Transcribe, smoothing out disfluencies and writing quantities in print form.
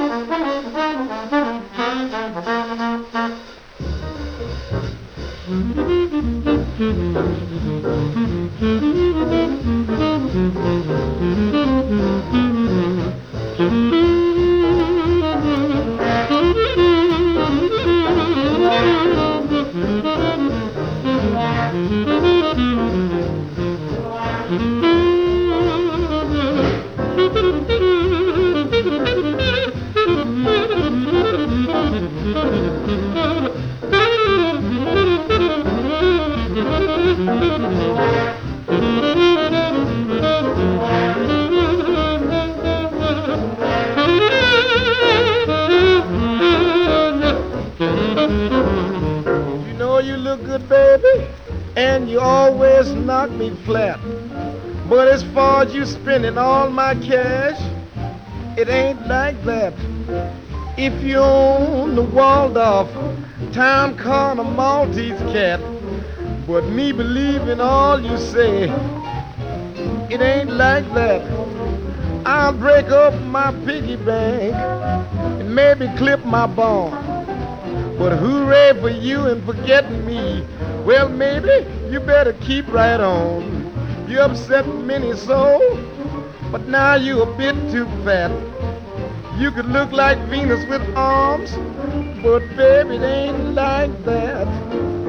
You know you look good, baby, and you always knock me flat. But as far as you spending all my cash, it ain't like that. If you own the Waldorf Town Corner Maltese cat, but me believe in all you say, it ain't like that. I'll break up my piggy bank and maybe clip my bond. But hooray for you and forgetting me. Well, maybe you better keep right on. You upset many so, but now you a bit too fat. You could look like Venus with arms, but baby, it ain't like that.